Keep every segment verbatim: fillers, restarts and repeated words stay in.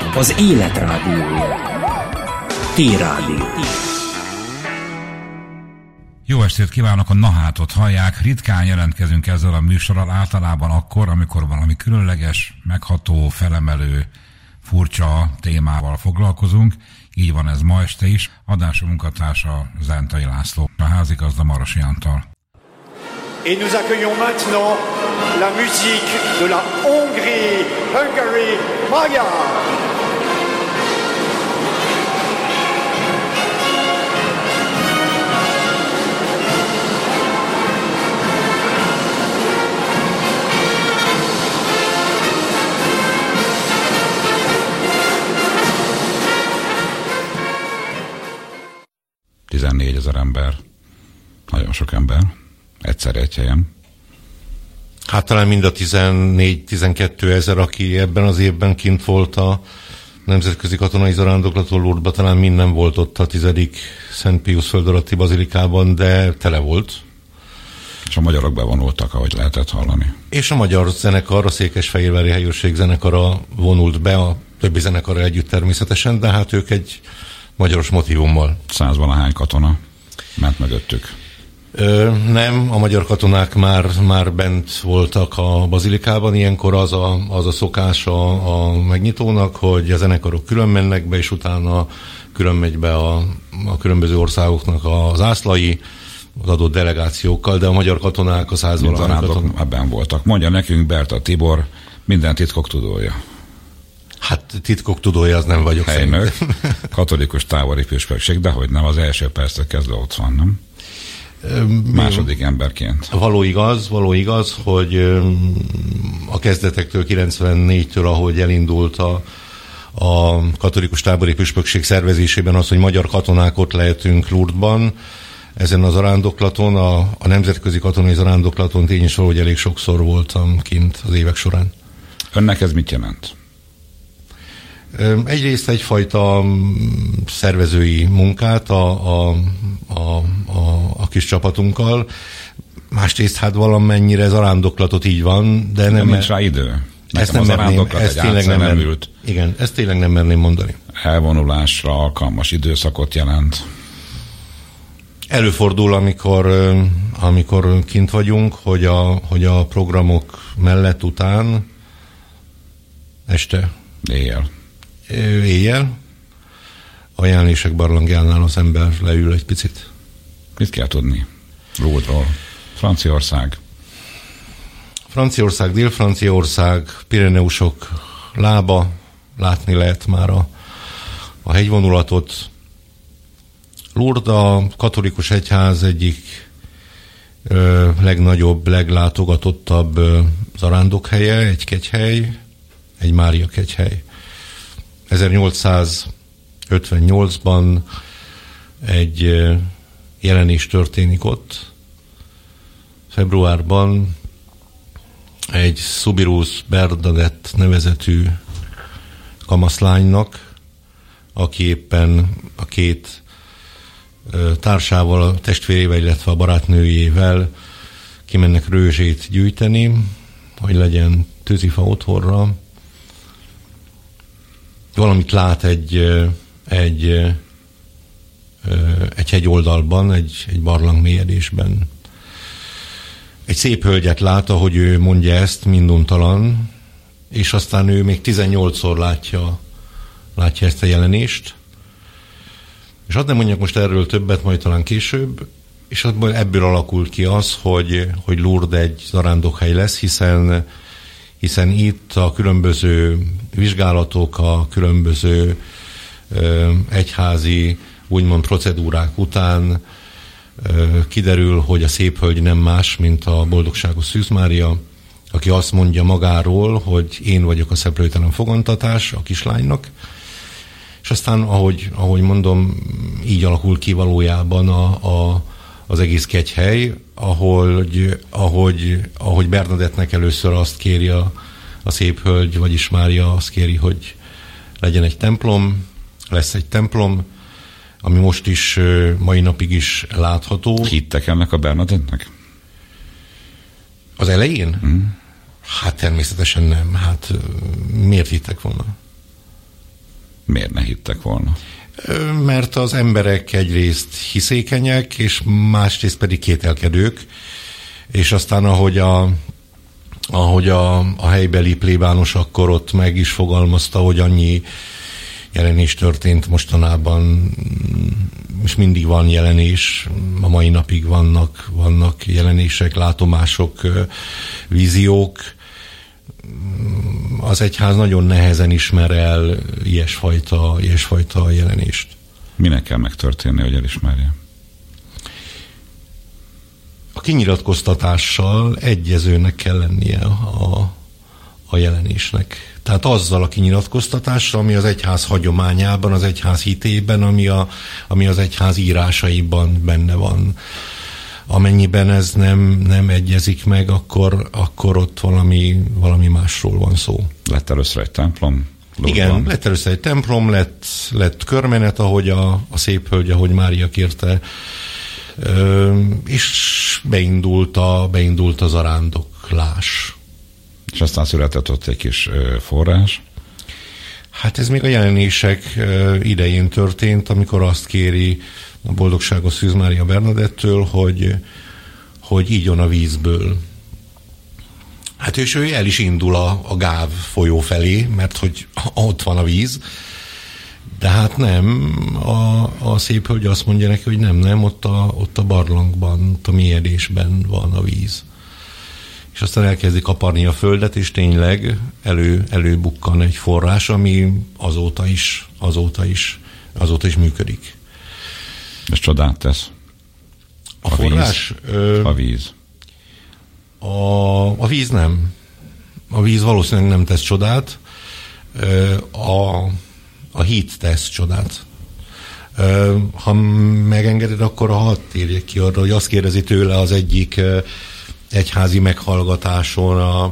az élet rádiója. T-Rádió. Jó estét kívánok, a Nahátot hallják. Ritkán jelentkezünk ezzel a műsorral, általában akkor, amikor valami különleges, megható, felemelő, furcsa témával foglalkozunk. Így van ez ma este is. Adású munkatársa Zentai László, a házigazda Marosi Antal. Et nous accueillons maintenant la musique de la Hongrie, Hungary, Magyar. tizennégyezer ember. Nagyon sok ember. Egyszerre egy helyen. Hát talán mind a tizennégy-tizenkettő ezer, aki ebben az évben kint volt a Nemzetközi Katonai Zarándoklaton Lourdesban, talán minden volt ott a tizedik Szent Piusz föld alatti bazilikában, de tele volt. És a magyarok bevonultak, ahogy lehetett hallani. És a magyar zenekar, a Székesfehérvári Helyőrség zenekara vonult be, a többi zenekarra együtt természetesen, de hát ők egy magyaros motívummal. Százvalahány katona ment mögöttük. Ö, nem, a magyar katonák már, már bent voltak a bazilikában, ilyenkor az a, az a szokás a, a megnyitónak, hogy a zenekarok külön mennek be, és utána külön megy be a, a különböző országoknak a zászlai, az adott delegációkkal, de a magyar katonák, a százvalahány katonák ebben voltak. Mondja nekünk Berta Tibor, minden titkok tudója. Hát titkok tudója az nem vagyok. Helynök, katolikus távoli püspökség, de hogy nem, az első perctől kezdve ott van, nem? Második emberként. Való igaz, való igaz, hogy a kezdetektől, kilencvennégytől, ahogy elindult a, a katolikus tábori püspökség szervezésében az, hogy magyar katonák ott lehetünk Lourdesban, ezen a zarándoklaton, a, a Nemzetközi Katonai Zarándoklaton tény is valahogy elég sokszor voltam kint az évek során. Önnek ez mit jelent? Egyrészt egyfajta szervezői munkát a, a, a, a, a kis csapatunkkal, másrészt hát valamennyire zarándoklatot így van, de, de nem... nincs rá idő. Ezt nem merném, ezt tényleg nem merném, igen, ezt tényleg nem merném mondani. Elvonulásra alkalmas időszakot jelent. Előfordul, amikor, amikor kint vagyunk, hogy a, hogy a programok mellett után este éjjel. éjjel a Jelenések barlangjánál az ember leül egy picit. Mit kell tudni Lourdesról? Franciaország. Franciaország, Dél-Franciaország, Pireneusok lába, látni lehet már a, a hegyvonulatot. Lourdes a katolikus egyház egyik ö, legnagyobb, leglátogatottabb ö, zarándokhelye, egy kegyhely, egy Mária kegyhely. ezernyolcszázötvennyolcban egy ö, jelenés történik ott. Februárban egy Szubirus Bernadett nevezetű kamaszlánynak, aki éppen a két társával, a testvérével, illetve a barátnőjével kimennek rőzsét gyűjteni, hogy legyen tűzifa otthonra. Valamit lát egy, egy, egy hegyoldalban, egy, egy barlang mélyedésben. Egy szép hölgyet lát, ahogy ő mondja ezt, minduntalan, és aztán ő még tizennyolcszor látja, látja ezt a jelenést. És hadd nem mondjak most erről többet, majd talán később, és ebből alakul ki az, hogy, hogy Lourdes egy zarándokhely lesz, hiszen, hiszen itt a különböző vizsgálatok, a különböző ö, egyházi úgymond procedúrák után ö, kiderül, hogy a szép hölgy nem más, mint a boldogságos Szűz Mária, aki azt mondja magáról, hogy én vagyok a szeplőtelen fogantatás a kislánynak. És aztán, ahogy, ahogy mondom, így alakul ki valójában a, a, az egész kegyhely, ahogy, ahogy, ahogy Bernadettnek először azt kéri a, a szép hölgy, vagyis Mária azt kéri, hogy legyen egy templom, lesz egy templom, ami most is, mai napig is látható. Hittek ennek a Bernadettnek? Az elején? Mm. Hát természetesen nem. Hát miért hittek volna? Miért ne hittek volna? Mert az emberek egyrészt hiszékenyek, és másrészt pedig kételkedők, és aztán ahogy a, ahogy a, a helybeli plébános akkor ott meg is fogalmazta, hogy annyi jelenés történt mostanában, és mindig van jelenés, a mai napig vannak, vannak jelenések, látomások, víziók. Az egyház nagyon nehezen ismer el ilyesfajta, ilyesfajta jelenést. Minek kell megtörténni, hogy elismerje? A kinyilatkoztatással egyezőnek kell lennie a, a jelenésnek. Tehát azzal a kinyilatkoztatással, ami az egyház hagyományában, az egyház hitében, ami, a, ami az egyház írásaiban benne van. Amennyiben ez nem, nem egyezik meg, akkor, akkor ott valami, valami másról van szó. Lett először egy templom? Lóban. Igen, lett először egy templom, lett, lett körmenet, ahogy a, a szép hölgy, ahogy Mária kérte, Ö, és beindult, a, beindult az arándoklás. És aztán született ott egy kis forrás? Hát ez még a jelenések idején történt, amikor azt kéri a boldogságos Szűz Mária Bernadettől, hogy, hogy ígyon a vízből. Hát és ő el is indul a, a Gáv folyó felé, mert hogy ott van a víz, de hát nem, a, a szép hölgy azt mondja neki, hogy nem, nem, ott a, ott a barlangban, ott a mélyedésben van a víz. És aztán elkezdi kaparni a földet, és tényleg elő, előbukkan egy forrás, ami azóta is, azóta is, azóta is működik. És csodát tesz. A, a forrás? Víz. Ö, a víz. A, a víz nem. A víz valószínűleg nem tesz csodát. Ö, a, a hit tesz csodát. Ö, ha megengeded, akkor hadd térjek ki arra, hogy azt kérdezi tőle az egyik egyházi meghallgatáson a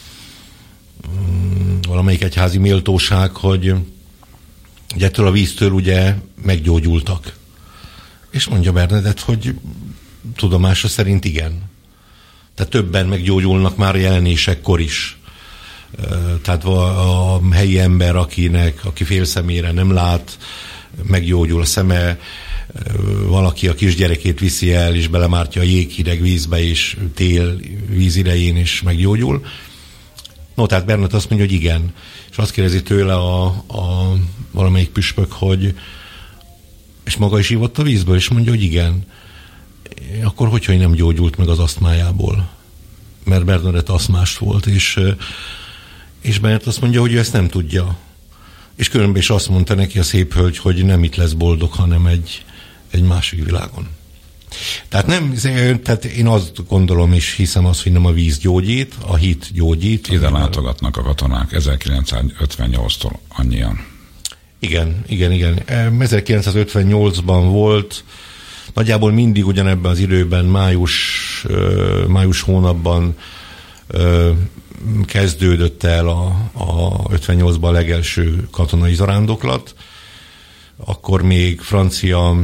mm, valamelyik egyházi méltóság, hogy ugye ettől a víztől ugye meggyógyultak. És mondja Bernadett, hogy tudomása szerint igen. Tehát többen meggyógyulnak már jelenésekkor is. Tehát a, a helyi ember, akinek, aki fél szemére nem lát, meggyógyul a szeme, valaki a kisgyerekét viszi el, és belemártja a jéghideg vízbe, és tél víz idején is meggyógyul. No, tehát Bernadett azt mondja, hogy igen. És azt kérdezi tőle a, a valamelyik püspök, hogy és maga is ívott a vízből, és mondja, hogy igen. Akkor hogyha nem gyógyult meg az asztmájából? Mert Bernadett asztmás volt, és, és Bernadett azt mondja, hogy ő ezt nem tudja. És különben is azt mondta neki a szép hölgy, hogy nem itt lesz boldog, hanem egy, egy másik világon. Tehát, nem, tehát én azt gondolom, és hiszem azt, hogy nem a víz gyógyít, a hit gyógyít. Ide látogatnak a katonák ezerkilencszázötvennyolctól annyian. Igen, igen, igen. ezerkilencszázötvennyolcban volt, nagyjából mindig ugyanebben az időben, május, május hónapban kezdődött el a, a ötvennyolcban a legelső katonai zarándoklat. Akkor még francia,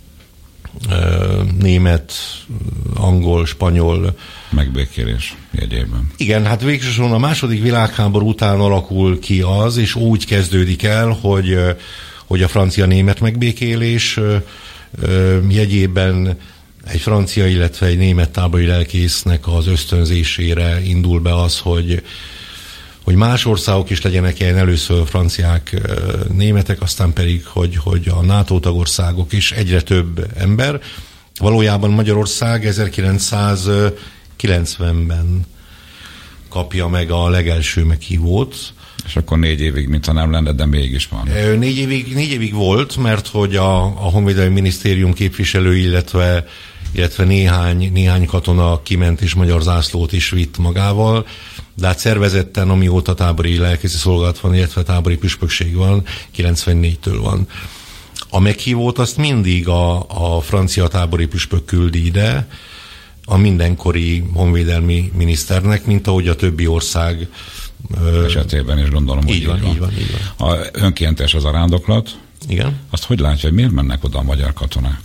német, angol, spanyol megbékélés jegyében. Igen, hát végsősorban a második világháború után alakul ki az, és úgy kezdődik el, hogy, hogy a francia-német megbékélés jegyében egy francia, illetve egy német tábori lelkésznek az ösztönzésére indul be az, hogy, hogy más országok is legyenek ilyen, először franciák, németek, aztán pedig, hogy, hogy a NATO tagországok is, egyre több ember. Valójában Magyarország ezerkilencszázkilencvenben kapja meg a legelső meghívót. És akkor négy évig, mintha nem lenne, de mégis van. Négy évig, négy évig volt, mert hogy a, a Honvédelmi Minisztérium képviselő, illetve, illetve néhány, néhány katona kiment és magyar zászlót is vitt magával, de hát szervezetten, amióta tábori lelkészi szolgálat van, illetve tábori püspökség van, kilencvennégytől van. A meghívót azt mindig a, a francia tábori püspök küldi ide, a mindenkori honvédelmi miniszternek, mint ahogy a többi ország esetében is gondolom, hogy így van, így van, így van. A önkéntes az arándoklat. Igen. Azt hogy látja, hogy miért mennek oda a magyar katonák?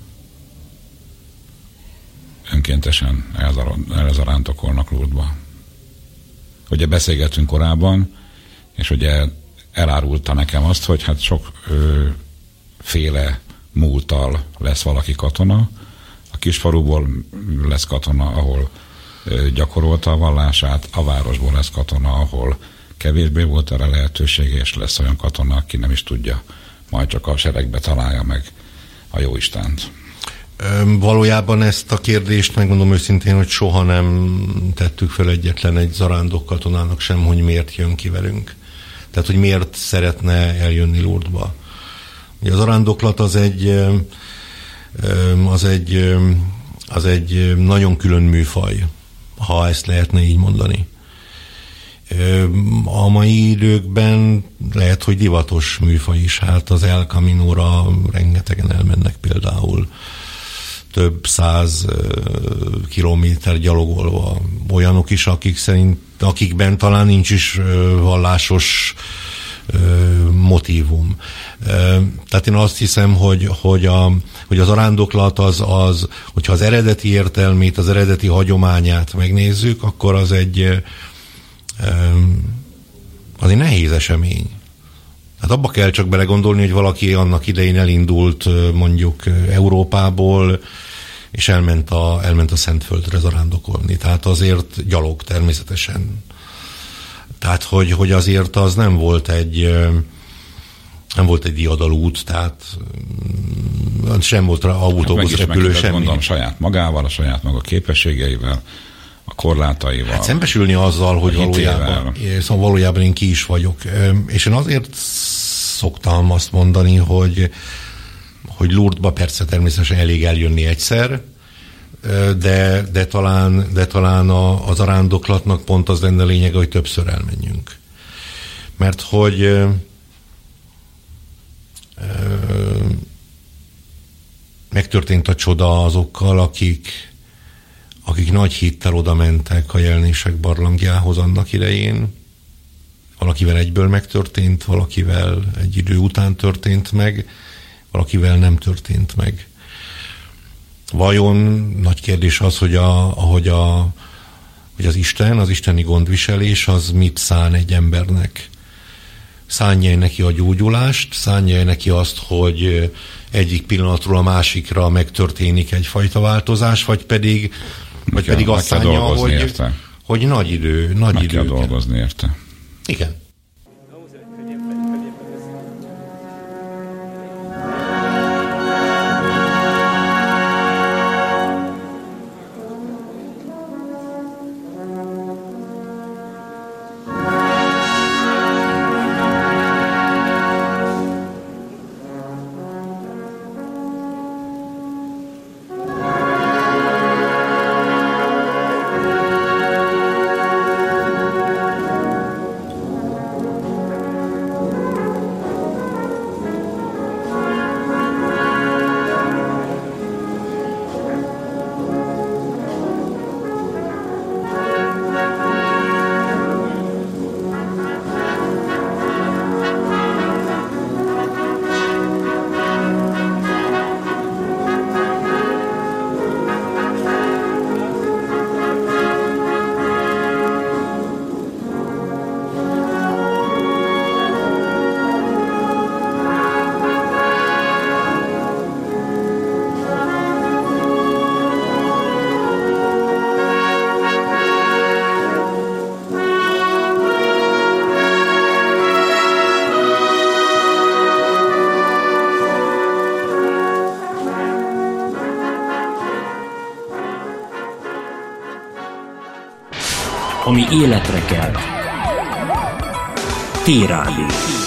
Önkéntesen elzarándokolnak Lourdesba. Ugye beszélgettünk korábban, és ugye elárulta nekem azt, hogy hát sok ö, féle múlttal lesz valaki katona. A kisfaluból lesz katona, ahol ö, gyakorolta a vallását, a városból lesz katona, ahol kevésbé volt erre lehetősége, és lesz olyan katona, aki nem is tudja, majd csak a seregbe találja meg a Jóistent. Valójában ezt a kérdést, megmondom őszintén, hogy soha nem tettük fel egyetlen egy zarándok katonának sem, hogy miért jön ki velünk. Tehát, hogy miért szeretne eljönni Lourdesba. Ugye a zarándoklat az egy, az egy, az egy nagyon külön műfaj, ha ezt lehetne így mondani. A mai időkben lehet, hogy divatos műfaj is. Hát az El Caminóra rengetegen elmennek például. Több száz kilométer gyalogolva. Olyanok is, akik szerint, akikben talán nincs is vallásos motívum. Tehát én azt hiszem, hogy, hogy, a, hogy a zarándoklat az, az, hogyha az eredeti értelmét, az eredeti hagyományát megnézzük, akkor az egy az egy nehéz esemény. Hát abba kell csak belegondolni, hogy valaki annak idején elindult mondjuk Európából, és elment a, elment a Szentföldre zarándokolni. Tehát azért gyalog természetesen. Tehát, hogy, hogy azért az nem volt egy nem volt egy diadalút, tehát sem volt rá autóbusz, hát repülő, semmi. Mondom, saját magával, a saját maga képességeivel, a korlátaival. Hát szembesülni azzal, hogy valójában, szóval valójában én ki is vagyok. És én azért szoktam azt mondani, hogy, hogy Lourdesba persze természetesen elég eljönni egyszer, de, de talán, de talán a, az zarándoklatnak pont az lenne lényege, hogy többször elmenjünk. Mert hogy ö, ö, megtörtént a csoda azokkal, akik akik nagy hittel oda mentek a Jelenések barlangjához annak idején. Valakivel egyből megtörtént, valakivel egy idő után történt meg, valakivel nem történt meg. Vajon nagy kérdés az, hogy, a, hogy, a, hogy az Isten, az isteni gondviselés az mit szán egy embernek? Szánja neki a gyógyulást, szánja neki azt, hogy egyik pillanatról a másikra megtörténik egyfajta változás, vagy pedig Vagy kell, pedig azt szánja, hogy, hogy nagy idő, nagy meg idő. kell dolgozni érte. Igen. Ami életre kell. T-Rádió.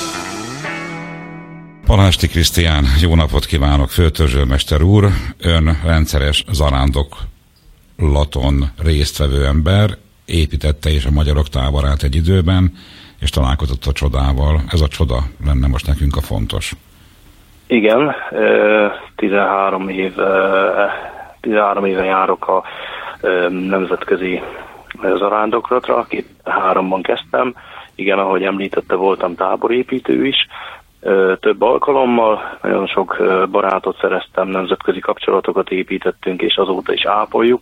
Palásti Krisztián, jó napot kívánok, főtörzsőrmester úr. Ön rendszeres zarándoklaton résztvevő ember, építette is a magyarok táborát egy időben, és találkozott a csodával. Ez a csoda lenne most nekünk a fontos. Igen, tizenhárom év, tizenhárom éve járok a nemzetközi zarándoklatra, kétezer-háromban kezdtem. Igen, ahogy említette, voltam táborépítő is. Több alkalommal nagyon sok barátot szereztem, nemzetközi kapcsolatokat építettünk, és azóta is ápoljuk.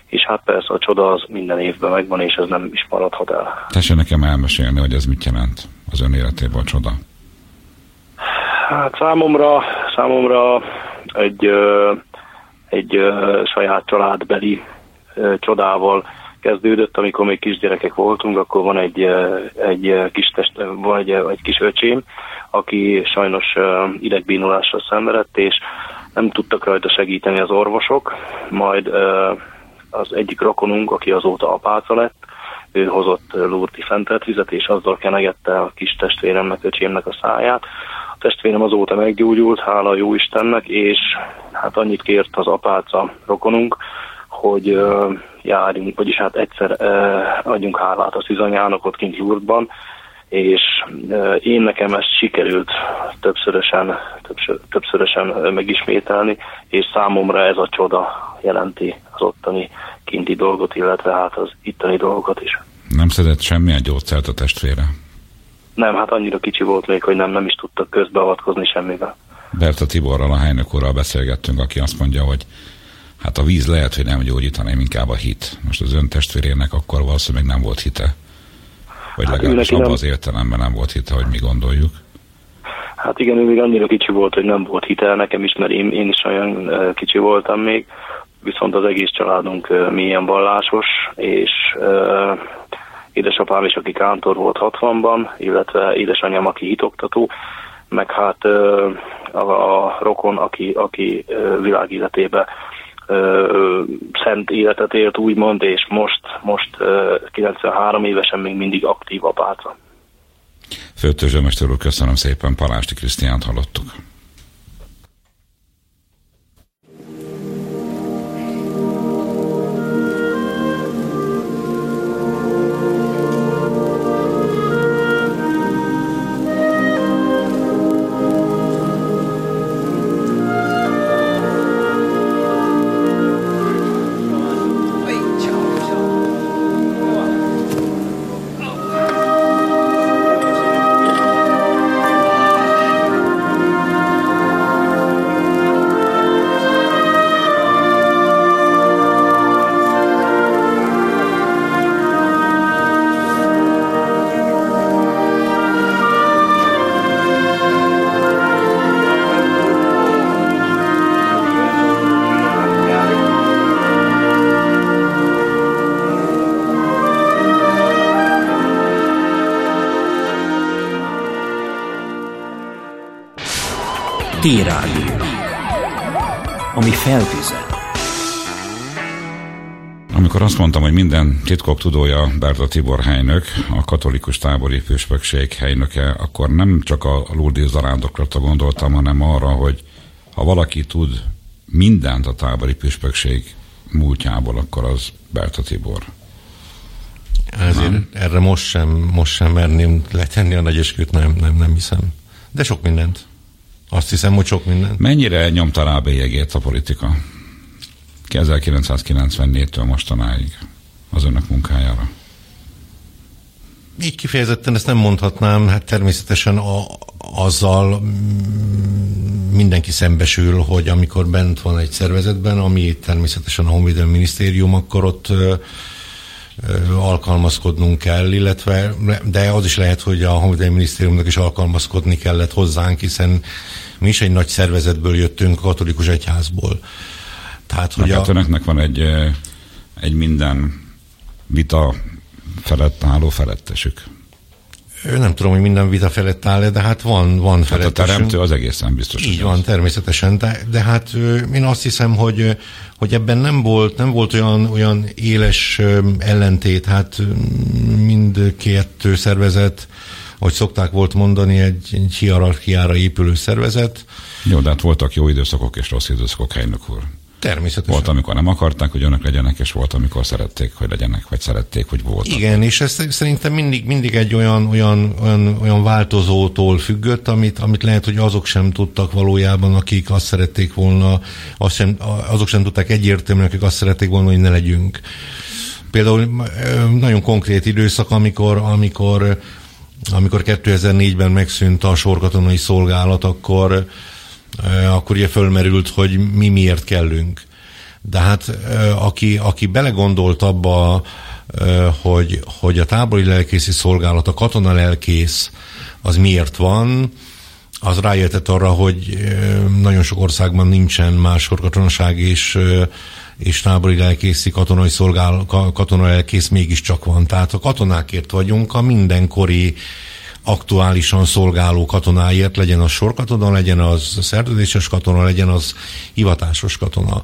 és hát persze a csoda az minden évben megvan, és ez nem is maradhat el. Tessék nekem elmesélni, hogy ez mit jelent az ön életében a csoda. Hát számomra, számomra egy, egy saját családbeli csodával kezdődött, amikor még kisgyerekek voltunk, akkor van egy, egy kis test, van egy, egy kis öcsém, aki sajnos idegbénulással szenvedett, és nem tudtak rajta segíteni az orvosok, majd az egyik rokonunk, aki azóta apáca lett, ő hozott lurti fentelt vizet, és azzal kenegette a kis testvéremnek, öcsémnek a száját. A testvérem azóta meggyógyult, hála jó Istennek, és hát annyit kért az apáca rokonunk, hogy uh, járjunk, vagyis hát egyszer uh, adjunk hálát a szűzanyának ott kint Lourdesban, és uh, én nekem ezt sikerült többszörösen, többször, többszörösen uh, megismételni, és számomra ez a csoda jelenti az ottani kinti dolgot, illetve hát az itteni dolgokat is. Nem szedett semmilyen gyógyszert a testvére? Nem, hát annyira kicsi volt még, hogy nem, nem is tudtak közbeavatkozni semmivel. Berta Tiborral, a Heineck úrral beszélgettünk, aki azt mondja, hogy hát a víz lehet, hogy nem gyógyítana, inkább a hit. Most az ön testvérének akkor valószínűleg nem volt hite. Vagy hát legalábbis abban nem... az értelemben nem volt hite, hogy mi gondoljuk. Hát igen, ő még annyira kicsi volt, hogy nem volt hite nekem is, mert én, én is olyan kicsi voltam még, viszont az egész családunk mélyen vallásos, és uh, édesapám is, aki kántor volt hatvanban, illetve édesanyám, aki hitoktató, meg hát uh, a, a rokon, aki, aki uh, világéletében uh, szent életet élt, úgymond, és most, most uh, kilencvenhárom évesen még mindig aktív apáca. Főtörzsőmester úr, köszönöm szépen, Palásti Krisztiánt hallottuk. T-Rádió, ami feltüzel. Amikor azt mondtam, hogy minden titkok tudója Berta Tibor Heineck, a katolikus tábori püspökség helynöke, akkor nem csak a Lourdes zarándokra gondoltam, hanem arra, hogy ha valaki tud mindent a tábori püspökség múltjából, akkor az Berta Tibor. Ezért nem? Erre most sem, most sem merném letenni a nagy esküt, nem, nem, nem hiszem. De sok mindent. Azt hiszem, hogy sok mindent. Mennyire nyomta rá bélyegét a politika? ezerkilencszázkilencvennégytől mostanáig az önök munkájára. Így kifejezetten ezt nem mondhatnám, hát természetesen a, azzal mindenki szembesül, hogy amikor bent van egy szervezetben, ami természetesen a Honvédelmi Minisztérium, akkor ott ö, ö, alkalmazkodnunk kell, illetve, de az is lehet, hogy a Honvédelmi Minisztériumnak is alkalmazkodni kellett hozzánk, hiszen mi is egy nagy szervezetből jöttünk, a katolikus egyházból. Tehát, hogy hát a... önöknek van egy, egy minden vita felett álló felettesük. Nem tudom, hogy minden vita felett áll, de hát van, van hát felettesünk. A teremtő az egészen biztos. Így van, az. Természetesen, de, de hát én azt hiszem, hogy, hogy ebben nem volt, nem volt olyan, olyan éles ellentét, hát mindkét szervezet, ahogy szokták volt mondani, egy, egy hierarchiára épülő szervezet. Jó, de hát voltak jó időszakok és rossz időszakok, Heineck úr. Természetesen. Volt, amikor nem akarták, hogy önök legyenek, és volt, amikor szerették, hogy legyenek, vagy szerették, hogy voltak. Igen, és ez szerintem mindig, mindig egy olyan, olyan, olyan, olyan változótól függött, amit, amit lehet, hogy azok sem tudtak valójában, akik azt szerették volna, azt sem, azok sem tudták egyértelműen, akik azt szerették volna, hogy ne legyünk. Például nagyon konkrét időszak, amikor, amikor, amikor kétezer-négyben megszűnt a sorkatonai szolgálat, akkor akkor ugye fölmerült, hogy mi miért kellünk. De hát aki, aki belegondolt abba, hogy, hogy a tábori lelkészi szolgálat, a katona lelkész, az miért van, az rájöhetett arra, hogy nagyon sok országban nincsen máskor katonaság, és, és tábori lelkészi katonai szolgál, katona lelkész mégiscsak van. Tehát a katonákért vagyunk, a mindenkori aktuálisan szolgáló katonáért, legyen az sorkatona, legyen az szerződéses katona, legyen az hivatásos katona.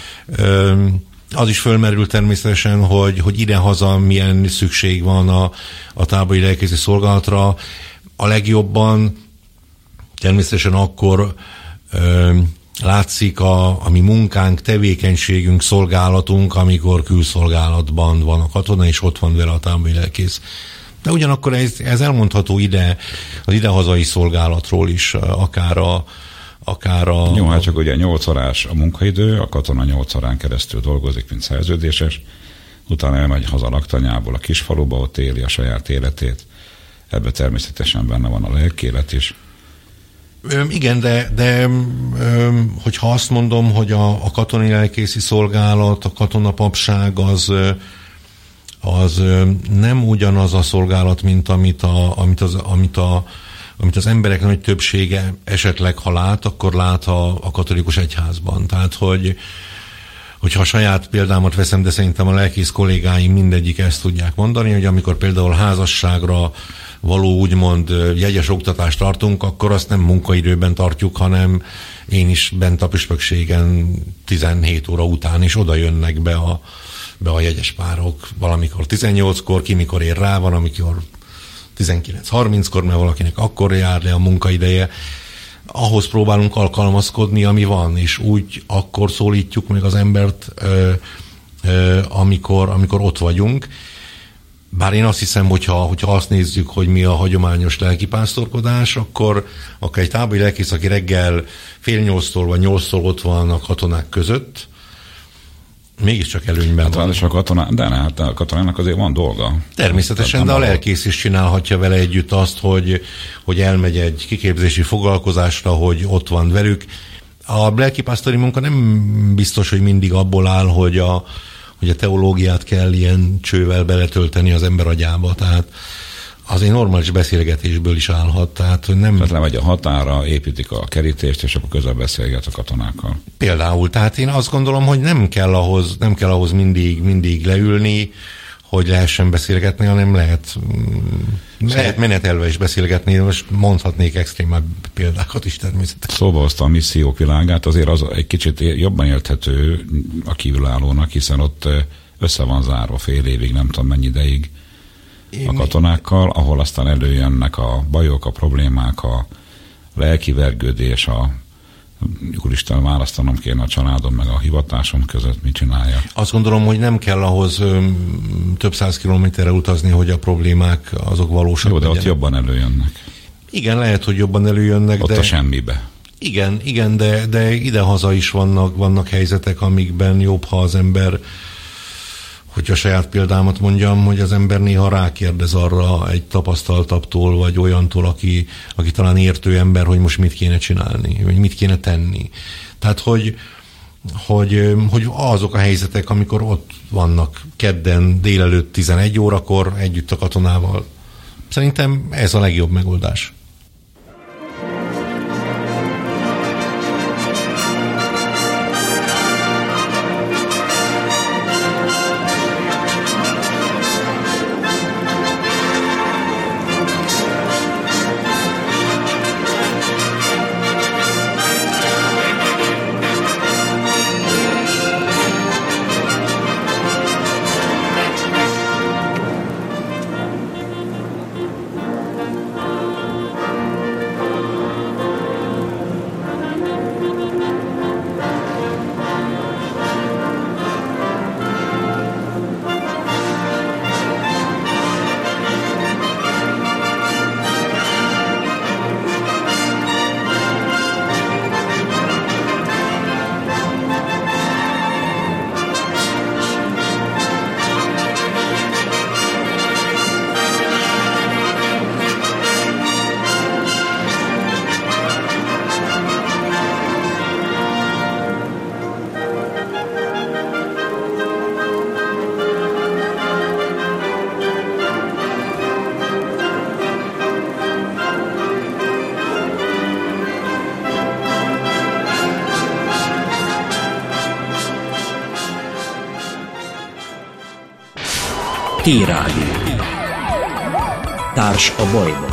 Az is fölmerül természetesen, hogy, hogy idehaza milyen szükség van a, a tábori lelkészi szolgálatra. A legjobban természetesen akkor ö, látszik a, a mi munkánk, tevékenységünk, szolgálatunk, amikor külszolgálatban van a katona, és ott van vele a tábori lelkész. De ugyanakkor ez, ez elmondható ide, az idehazai szolgálatról is, akár a akár a... Jó, hát csak ugye nyolc órás a munkaidő, a katona nyolc órán keresztül dolgozik, mint szerződéses, utána elmegy haza laktanyából a kisfaluba, ott éli a saját életét. Ebben természetesen benne van a lelkélet is. Ö, igen, de, de ö, hogyha azt mondom, hogy a, a katonai lelkészi szolgálat, a katonapapság az, az nem ugyanaz a szolgálat, mint amit, a, amit, az, amit a amit az emberek nagy többsége esetleg, ha lát, akkor lát a, a katolikus egyházban. Tehát, hogy, hogyha a saját példámat veszem, de szerintem a lelkész kollégáim mindegyik ezt tudják mondani, hogy amikor például házasságra való úgymond jegyes oktatást tartunk, akkor azt nem munkaidőben tartjuk, hanem én is bent a püspökségen tizenhét óra után is oda jönnek be a, be a jegyes párok. Valamikor tizennyolckor, ki mikor ér rá, van, amikor tizenkilenc harminckor, mert valakinek akkor jár le a munkaideje. Ahhoz próbálunk alkalmazkodni, ami van, és úgy akkor szólítjuk meg az embert, ö, ö, amikor, amikor ott vagyunk. Bár én azt hiszem, hogyha, hogyha azt nézzük, hogy mi a hagyományos lelkipásztorkodás, akkor, akkor egy tábori lelkész, aki reggel fél nyolctól vagy nyolctól ott van a katonák között, mégiscsak előnyben hát van. A katona, de ne, hát a katonának azért van dolga. Természetesen, de a lelkész is csinálhatja vele együtt azt, hogy, hogy elmegy egy kiképzési foglalkozásra, hogy ott van velük. A lelkipásztori munka nem biztos, hogy mindig abból áll, hogy a, hogy a teológiát kell ilyen csővel beletölteni az ember agyába. Tehát azért normális beszélgetésből is állhat. Tehát, hogy nem... tehát lemegy a határa, építik a kerítést, és akkor közben beszélget a katonákkal. Például, tehát én azt gondolom, hogy nem kell ahhoz, nem kell ahhoz mindig, mindig leülni, hogy lehessen beszélgetni, hanem lehet, lehet menetelve is beszélgetni. Most mondhatnék extrémebb példákat is természetesen. Szóba hozta a missziók világát, azért az egy kicsit jobban érthető a kívülállónak, hiszen ott össze van zárva fél évig, nem tudom mennyi ideig a katonákkal, ahol aztán előjönnek a bajok, a problémák, a lelkivergődés, a úristen, választanom kéne a családom meg a hivatásom között, mit csinálja. Azt gondolom, hogy nem kell ahhoz ö, több száz kilométerre utazni, hogy a problémák azok valósak. Jó, de legyen. ott jobban előjönnek. Igen, lehet, hogy jobban előjönnek, ott de... a semmibe. Igen, igen, de, de idehaza is vannak, vannak helyzetek, amikben jobb, ha az ember, hogyha saját példámat mondjam, hogy az ember néha rákérdez arra egy tapasztaltabbtól, vagy olyantól, aki, aki talán értő ember, hogy most mit kéne csinálni, vagy mit kéne tenni. Tehát, hogy, hogy, hogy azok a helyzetek, amikor ott vannak kedden délelőtt tizenegy órakor együtt a katonával. Szerintem ez a legjobb megoldás. T-Rádió. Társ a bajban.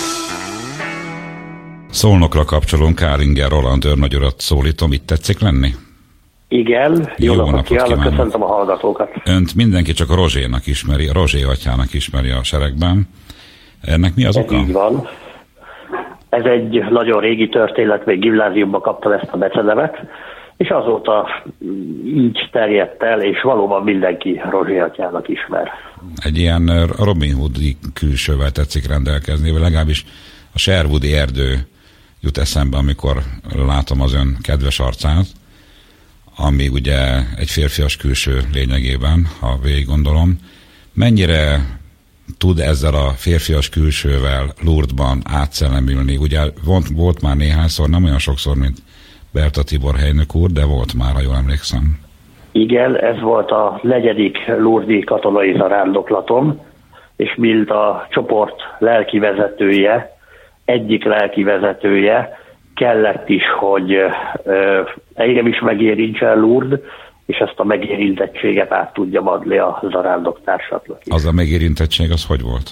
Szolnokra kapcsolunk, Káringer Roland őrnagyorat szólítom, itt tetszik lenni? Igen, jó, jó napot, napot kívánok, kívánok, köszöntöm a hallgatókat. Önt mindenki csak a Rozsénak ismeri, a Rozsé atyának ismeri a seregben. Ennek mi az Ez oka? Így van. Ez egy nagyon régi történet, még gimnáziumban kaptam ezt a becenevet, és azóta így terjedt el, és valóban mindenki Rozsé atyának ismer. Egy ilyen Robin Hood-i külsővel tetszik rendelkezni, vagy legalábbis a Sherwoodi erdő jut eszembe, amikor látom az ön kedves arcát, ami ugye egy férfias külső lényegében, ha végig gondolom. Mennyire tud ezzel a férfias külsővel Lourdesban átszellemülni? Ugye volt, volt már néhányszor, nem olyan sokszor, mint Berta Tibor helynök úr, de volt már, ha jól emlékszem. Igen, ez volt a negyedik lourdesi katonai zarándoklatom, és mint a csoport lelki vezetője, egyik lelki vezetője, kellett is, hogy ö, engem is megérintsen Lourdes, és ezt a megérintettséget át tudjam adni a zarándoktársaknak is. Az a megérintettség, az hogy volt?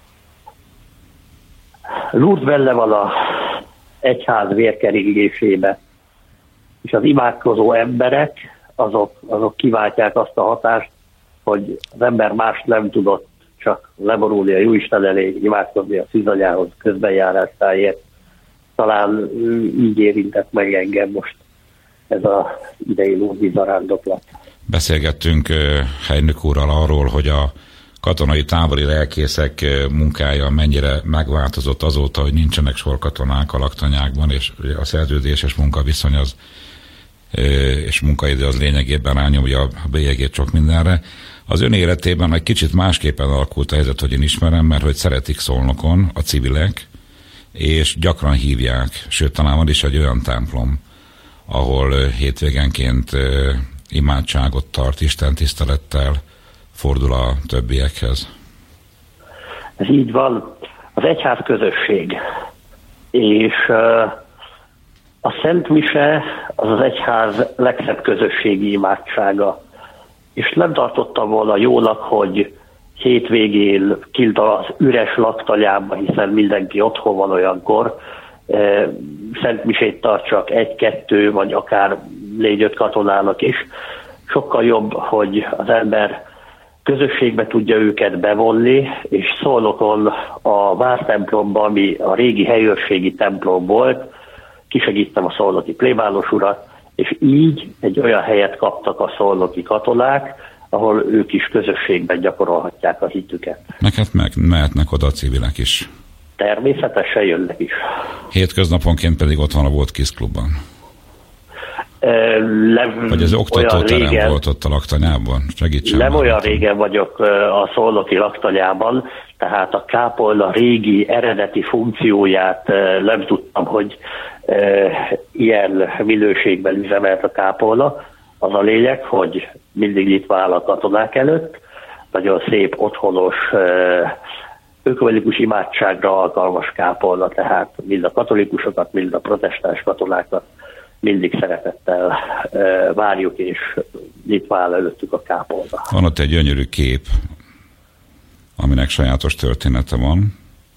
Lourdes benne van a egyház vérkeringésébe, és az imádkozó emberek, azok, azok kiváltják azt a hatást, hogy az ember mást nem tudott, csak leborulni a Jóisten elé, imádkozni a szűzanyához, közbenjárásáért. Talán így érintett meg engem most ez az idei lourdesi zarándoklat. Beszélgettünk helynök úrral arról, hogy a katonai tábori lelkészek munkája mennyire megváltozott azóta, hogy nincsenek sorkatonák a laktanyákban, és a szerződéses munkaviszony az, és munkaidő az lényegében rányomja a bélyegét sok mindenre. Az ön életében egy kicsit másképpen alakult a helyzet, hogy én ismerem, mert hogy szeretik Szolnokon a civilek, és gyakran hívják, sőt talán van is egy olyan templom, ahol hétvégenként imádságot tart, Isten tisztelettel fordul a többiekhez. Ez így van. Az egyház közösség. És uh, a Szent Mise az az egyház legszebb közösségi imádsága. És nem tartottam volna jónak, hogy hétvégén kint az üres laktanyába, hiszen mindenki otthon van olyankor, Szent Misét tartsak egy-kettő, vagy akár négy-öt katonának is. Sokkal jobb, hogy az ember közösségbe tudja őket bevonni, és Szolnokon a vártemplomban, ami a régi helyőrségi templom volt, kisegítem a szolnoki plébános urat, és így egy olyan helyet kaptak a szolnoki katonák, ahol ők is közösségben gyakorolhatják a hitüket. Neked meg mehetnek oda a civilek is. Természetesen jönnek is. Hétköznaponként pedig ott van a Volt Kiss klubban. Nem Vagy az oktatóterem régen, volt ott a laktanyában? Segítsen. Nem olyan látom. Régen vagyok a szolnoki laktanyában, tehát a kápolna régi eredeti funkcióját nem tudtam, hogy ilyen minőségben üzemelt a kápolna. Az a lényeg, hogy mindig nyitva áll a katonák előtt, nagyon szép, otthonos, ökumenikus imádságra alkalmas kápolna, tehát mind a katolikusokat, mind a protestáns katonákat mindig szeretettel várjuk, és nyitva áll előttük a kápolna. Van ott egy gyönyörű kép, aminek sajátos története van.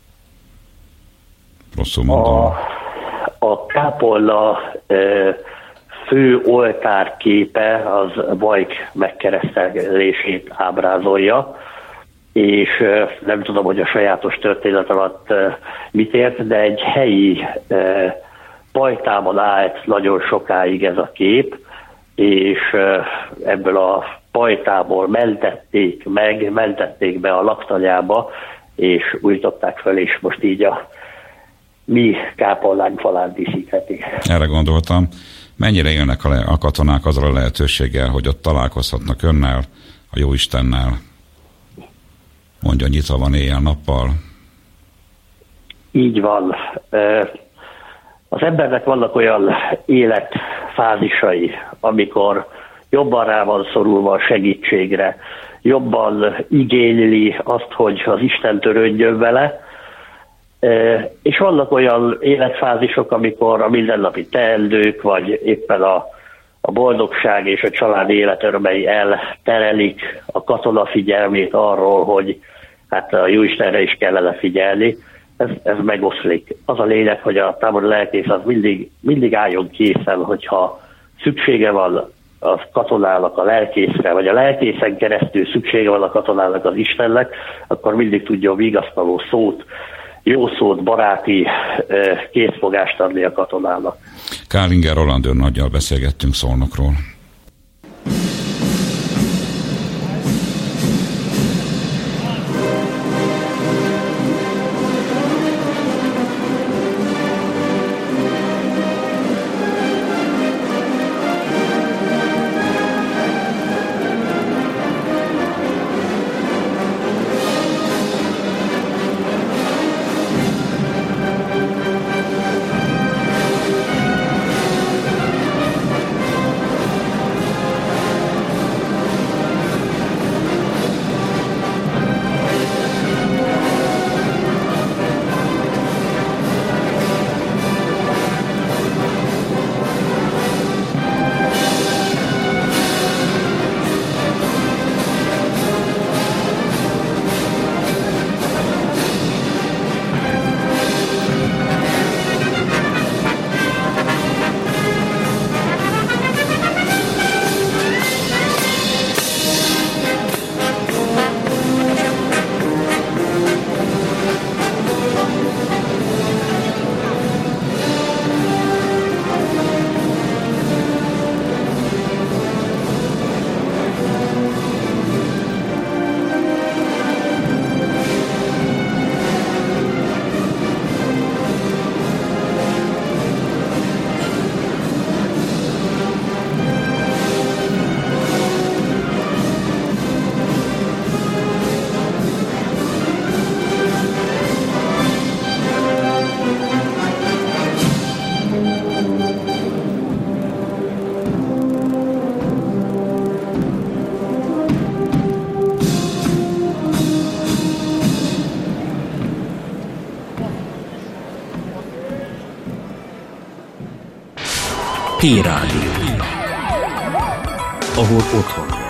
Rosszul mondom. A, a kápolna fő oltár képe az Vajk megkeresztelését ábrázolja, és nem tudom, hogy a sajátos történet alatt mit ért, de egy helyi pajtában állt nagyon sokáig ez a kép, és ebből a pajtából mentették meg, mentették be a laktanyába, és újították fel, és most így a mi kápolnánk falán díszítheti. Erre gondoltam. Mennyire jönnek a, le- a katonák azzal a lehetőséggel, hogy ott találkozhatnak önnel, a Jóistennel? Mondja, nyitva van éjjel-nappal. Így van. Az embernek vannak olyan életfázisai, amikor jobban rá van szorulva a segítségre, jobban igényli azt, hogy az Isten törődjön vele, és vannak olyan életfázisok, amikor a mindennapi teendők, vagy éppen a a boldogság és a család életörömei elterelik a katona figyelmét arról, hogy hát a Jóistenre is kellene figyelni. Ez, ez megoszlik. Az a lényeg, hogy a tábori lelkész az mindig, mindig álljon készen, hogyha szüksége van a katonának a lelkészre, vagy a lelkészen keresztül szüksége van a katonának az Istennek, akkor mindig tudja a vigasztaló szót, jó szót, baráti készfogást adni a katonának. Kálinger Roland őrnaggyal beszélgettünk Szolnokról. P-Rádió, ahol otthon vagy.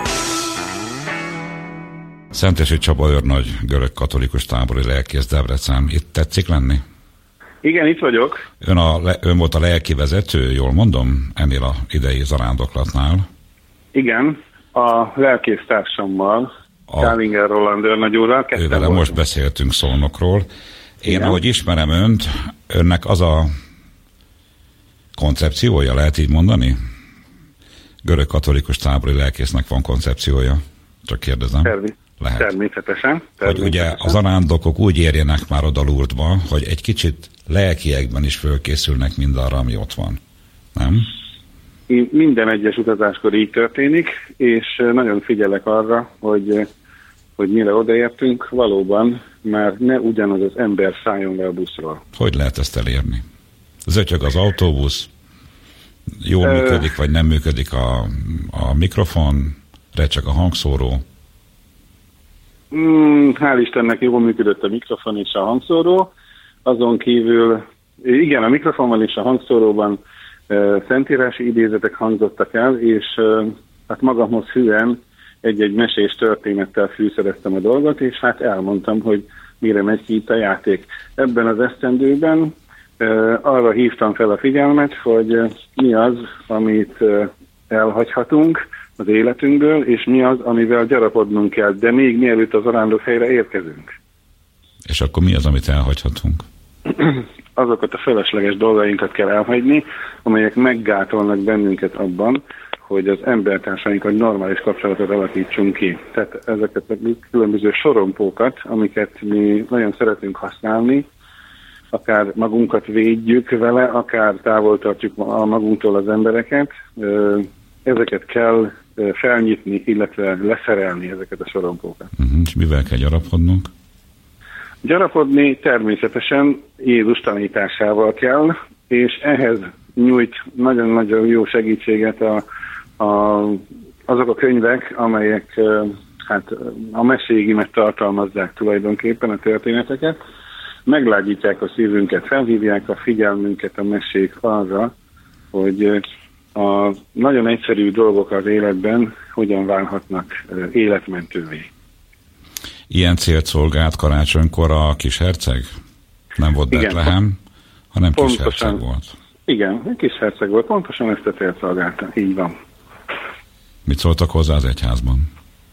Szentesi Csaba őrnagy, görög katolikus tábori lelkész, Debrecen. Itt tetszik lenni? Igen, itt vagyok. Ön, a, ön volt a lelki vezető, jól mondom, ennél a idei zarándoklatnál? Igen, a lelkésztársammal, a... Kálinger Roland őrnagy úrral. Ővele most beszéltünk Szolnokról. Én, igen, ahogy ismerem önt, önnek az a koncepciója, lehet így mondani? Görög katolikus tábori lelkésznek van koncepciója? Csak kérdezem. Termi- lehet. Természetesen. természetesen. Hogy ugye az arándokok úgy érjenek már oda Lourdesba, hogy egy kicsit lelkiekben is fölkészülnek mindarra, ami ott van. Nem? Minden egyes utazáskor így történik, és nagyon figyelek arra, hogy, hogy mire odaértünk, valóban már ne ugyanaz az ember szálljon le a buszról. Hogy lehet ezt elérni? Zötyög az autóbusz, jól Ö... működik, vagy nem működik a, a mikrofon, recseg a hangszóró? Mm, hál' Istennek jól működött a mikrofon és a hangszóró. Azon kívül, igen, a mikrofonban és a hangszóróban uh, szentírási idézetek hangzottak el, és uh, hát magamhoz hűen egy-egy mesés történettel fűszereztem a dolgot, és hát elmondtam, hogy mire megy ki itt a játék. Ebben az esztendőben uh, arra hívtam fel a figyelmet, hogy uh, mi az, amit uh, elhagyhatunk az életünkből, és mi az, amivel gyarapodnunk kell, de még mielőtt az arándokhelyre érkezünk. És akkor mi az, amit elhagyhatunk? Azokat a felesleges dolgainkat kell elhagyni, amelyek meggátolnak bennünket abban, hogy az embertársainkkal normális kapcsolatot alakítsunk ki. Tehát ezeket a különböző sorompókat, amiket mi nagyon szeretünk használni, akár magunkat védjük vele, akár távol tartjuk a magunktól az embereket, ezeket kell felnyitni, illetve leszerelni ezeket a sorompókat. Uh-huh. És mivel kell gyarapodnunk? Gyarapodni természetesen Jézus tanításával kell, és ehhez nyújt nagyon-nagyon jó segítséget a, a, azok a könyvek, amelyek hát, a meséigimet tartalmazzák tulajdonképpen, a történeteket, meglágyítják a szívünket, felhívják a figyelmünket a mesék arra, hogy a nagyon egyszerű dolgok az életben hogyan válhatnak életmentővé. Ilyen célt szolgált karácsonykor a kisherceg? Nem volt Betlehem, hanem kisherceg volt. Igen, kisherceg volt. Pontosan ezt a célt szolgálta. Így van. Mit szóltak hozzá az egyházban?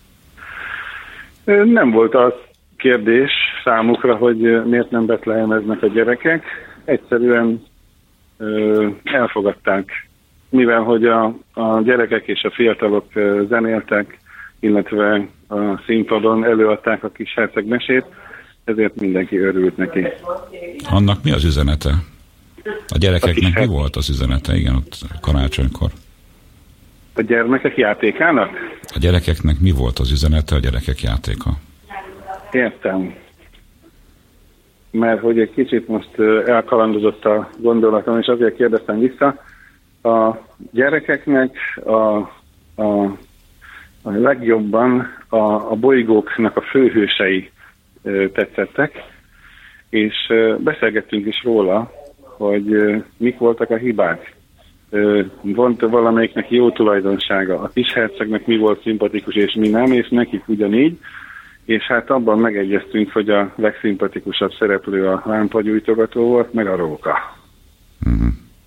Nem volt az kérdés számukra, hogy miért nem betlehemeznek a gyerekek. Egyszerűen ö, elfogadták, mivel hogy a, a gyerekek és a fiatalok zenéltek, illetve a színpadon előadták a kisherceg mesét, ezért mindenki örült neki. Annak mi az üzenete? A gyerekeknek a mi volt az üzenete, igen, ott karácsonykor? A gyermekek játékának? A gyerekeknek mi volt az üzenete, a gyerekek játéka? Értem. Mert hogy egy kicsit most elkalandozott a gondolatom, és azért kérdeztem vissza, a gyerekeknek a, a, a legjobban a, a bolygóknak a főhősei tetszettek, és beszélgettünk is róla, hogy mik voltak a hibák. Volt valamelyiknek jó tulajdonsága, a kishercegnek mi volt szimpatikus és mi nem, és nekik ugyanígy, és hát abban megegyeztünk, hogy a legszimpatikusabb szereplő a lámpagyújtogató volt, meg a róka. Mm-hmm.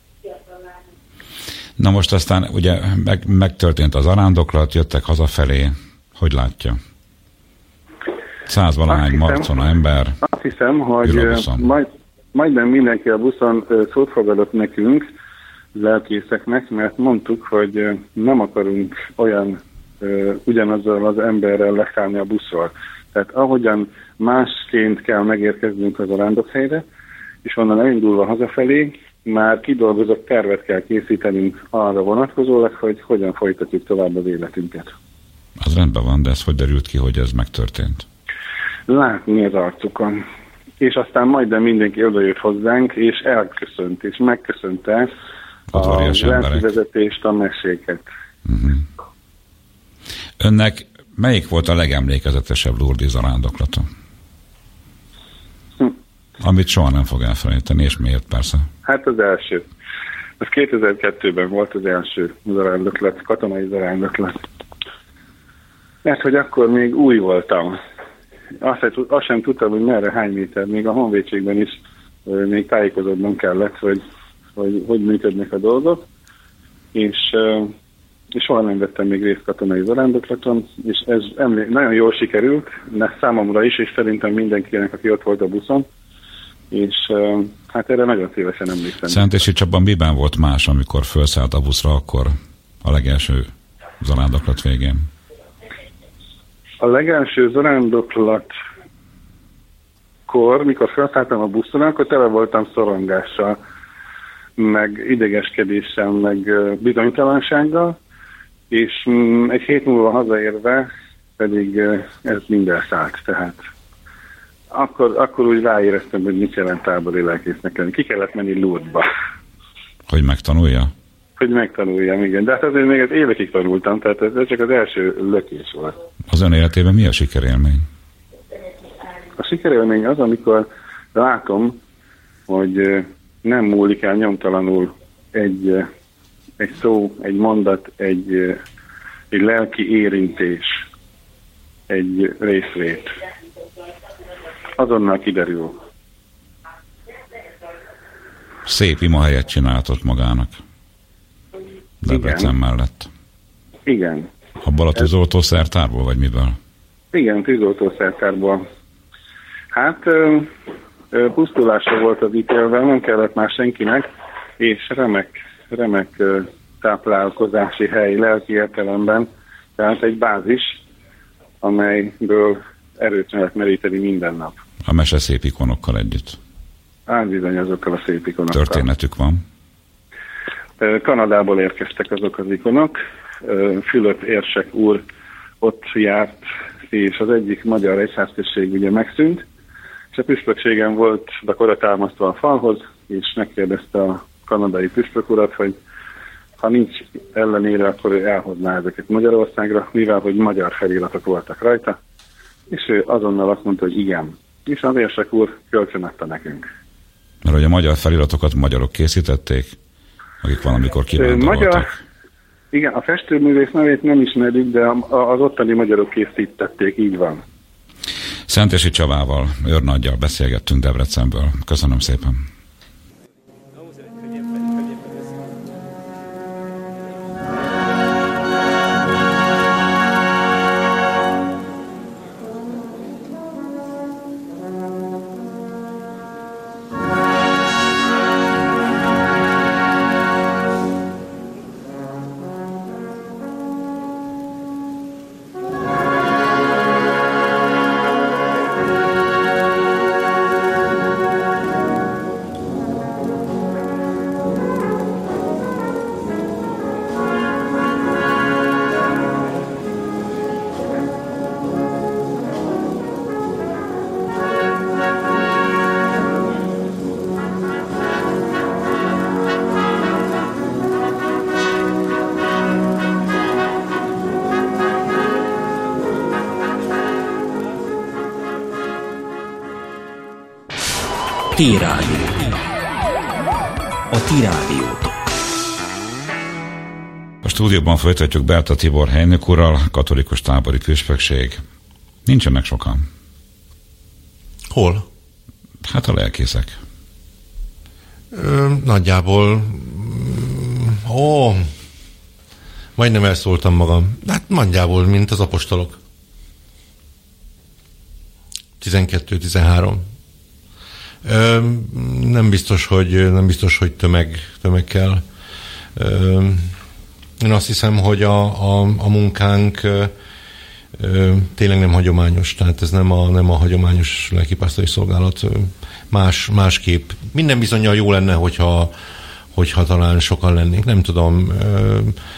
Na most aztán ugye meg, megtörtént az arándoklat, jöttek hazafelé, hogy látja? Százvalahány marcona ember. Azt hiszem, hogy majd, majdnem mindenki a buszon szót fogadott nekünk, lelkészeknek, mert mondtuk, hogy nem akarunk olyan ugyanazzal az emberrel leszállni a buszról. Tehát ahogyan másként kell megérkeznünk az arándokhelyre, és onnan elindulva hazafelé, már kidolgozott tervet kell készítenünk arra vonatkozólag, hogy hogyan folytatjuk tovább az életünket. Az rendben van, de ez hogy derült ki, hogy ez megtörtént? Látni az arcukon. És aztán majdnem mindenki odajött hozzánk, és elköszönt, és megköszönte a vezetést, a meséket. Uh-huh. Önnek melyik volt a legemlékezetesebb Lourdes zarándoklata? Hm. Amit soha nem fog elfelejteni, és miért persze? Hát az első. Az kétezer-kettőben volt az első zarándoklat, katonai zarándoklat. Mert hogy akkor még új voltam. Azt, azt sem tudtam, hogy merre, hány méter. Még a honvédségben is még tájékozódnom kellett, hogy hogy hogy működnek a dolgok, és, és soha nem vettem még részt katonai zarándoklaton, és ez emlé- nagyon jól sikerült, de számomra is, és szerintem mindenkinek, aki ott volt a buszon, és hát erre nagyon szívesen emlékszem. Szentesi Csabban miben volt más, amikor felszállt a buszra, akkor a legelső zarándoklat végén? A legelső zarándoklatkor, mikor felszálltam a buszra, akkor tele voltam szorongással, meg idegeskedéssel, meg bizonytalansággal, és egy hét múlva hazaérve pedig ez mind elszállt, tehát akkor, akkor úgy ráéreztem, hogy mit jelent tábori lelkésznek lenni. Ki kellett menni Lourdesba. Hogy megtanulja? Hogy megtanuljam, igen. De hát azért még az évekig tanultam, tehát ez csak az első lökés volt. Az ön életében mi a sikerélmény? A sikerélmény az, amikor látom, hogy nem múlik el nyomtalanul egy, egy szó, egy mondat, egy, egy lelki érintés, egy részrét. Azonnal kiderül. Szép imahelyet csináltott magának. Debrecen mellett. Igen. Abból a tűzoltószertárból, vagy miből? Igen, tűzoltószertárból. Hát pusztulásra volt az ítélve, nem kellett már senkinek, és remek, remek táplálkozási hely lelki értelemben, tehát egy bázis, amelyből erőt lehet meríteni minden nap. A mese szép ikonokkal együtt. Á, bizony, azokkal a szép ikonokkal. Történetük van? Kanadából érkeztek azok az ikonok. Fülöp érsek úr ott járt, és az egyik magyar egyházközség ugye megszűnt, és a püspökségen volt dakora támasztva a falhoz, és megkérdezte a kanadai püspök urat, hogy ha nincs ellenére, akkor ő elhozná ezeket Magyarországra, mivel hogy magyar feliratok voltak rajta, és ő azonnal azt mondta, hogy igen. És az érsek úr kölcsönadta nekünk. Mert hogy a magyar feliratokat magyarok készítették, akik valamikor kivándoroltak. Magyar, igen, a festőművész nevét nem ismerjük, de az ottani magyarok készítették, így van. Szentesi Csabával, őrnaggyal beszélgettünk Debrecenből. Köszönöm szépen. T-Rádió. A T-Rádiót. A stúdióban folytatjuk Berta Tibor helynök urral, katolikus tábori püspökség. Nincsenek sokan. Hol? Hát a lelkészek. Ö, nagyjából... Ó, majdnem elszóltam magam. Hát nagyjából, mint az apostolok. tizenkettő tizenhárom. Ö, nem biztos, hogy nem biztos, hogy tömeg, tömeg kell. Ö, én azt hiszem, hogy a, a, a munkánk ö, ö, tényleg nem hagyományos, tehát ez nem a, nem a hagyományos lelkipásztori szolgálat. Más, másképp. Minden bizonnyal jó lenne, hogyha, hogyha talán sokan lennénk. Nem tudom, ö,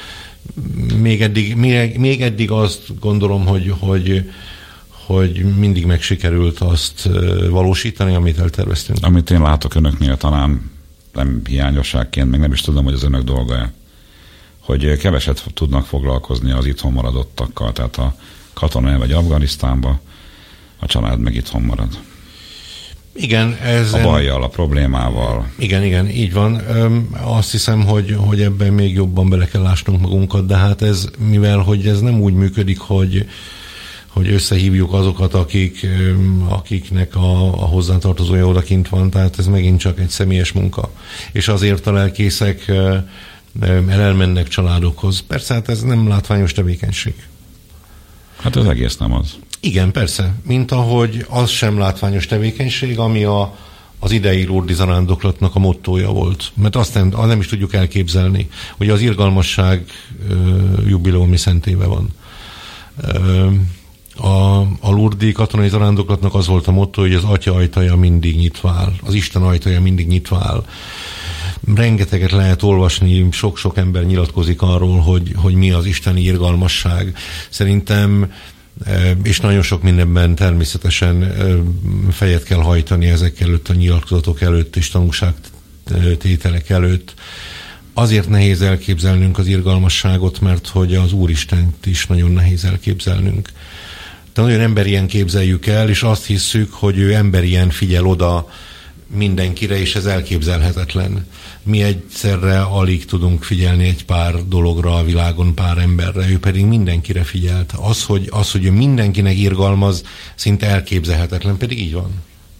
még, eddig, még, még eddig azt gondolom, hogy, hogy hogy mindig megsikerült azt valósítani, amit elterveztünk. Amit én látok önöknél, talán nem hiányosságként, meg nem is tudom, hogy az önök dolga-e, hogy keveset tudnak foglalkozni az itthon maradottakkal, tehát a katona elmegy Afganisztánba, a család meg itthon marad. Igen, ez... A bajjal, a problémával. Igen, igen, így van. Azt hiszem, hogy, hogy ebben még jobban bele kell lásnunk magunkat, de hát ez, mivel hogy ez nem úgy működik, hogy hogy összehívjuk azokat, akik, akiknek a, a hozzátartozója odakint van, tehát ez megint csak egy személyes munka. És azért a lelkészek elmennek családokhoz. Persze, hát ez nem látványos tevékenység. Hát az egész nem az. Igen, persze. Mint ahogy az sem látványos tevékenység, ami a, az idei Lourdes zarándoklatnak a mottója volt. Mert azt nem, azt nem is tudjuk elképzelni, hogy az irgalmasság jubileumi szentéve van. Ö, A, a Lourdes katonai zarándoklatnak az volt a motto, hogy az Atya ajtaja mindig nyitva áll, az Isten ajtaja mindig nyitva áll. Rengeteget lehet olvasni, sok-sok ember nyilatkozik arról, hogy, hogy mi az isteni irgalmasság. Szerintem, és nagyon sok mindenben természetesen fejet kell hajtani ezek előtt, a nyilatkozatok előtt és tanúságtételek előtt. Azért nehéz elképzelnünk az irgalmasságot, mert hogy az Úristent is nagyon nehéz elképzelnünk. De nagyon emberien képzeljük el, és azt hisszük, hogy ő emberien figyel oda mindenkire, és ez elképzelhetetlen. Mi egyszerre alig tudunk figyelni egy pár dologra a világon, pár emberre, ő pedig mindenkire figyelt. Az, hogy, az, hogy ő mindenkinek irgalmaz, szinte elképzelhetetlen, pedig így van.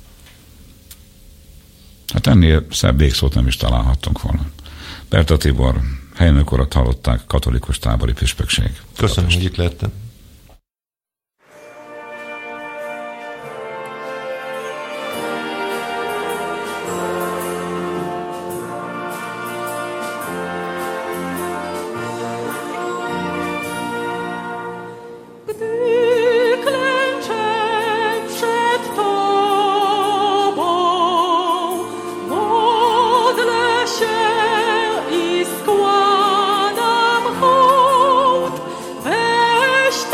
Hát ennél szebb végszót nem is találhattunk volna. Berta Tibor, helynök urat hallották, katolikus tábori püspökség. Köszönöm, hogy itt lettem. Składam hołd, weź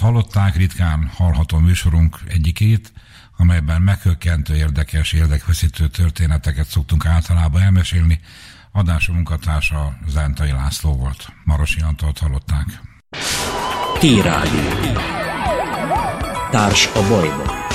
hallották, ritkán hallható műsorunk egyikét, amelyben meghökkentő, érdekes, érdekfeszítő történeteket szoktunk általában elmesélni. Adásunk munkatársa Zentai László volt. Marosi Antont hallották. T-Rádió. Társ a bajban.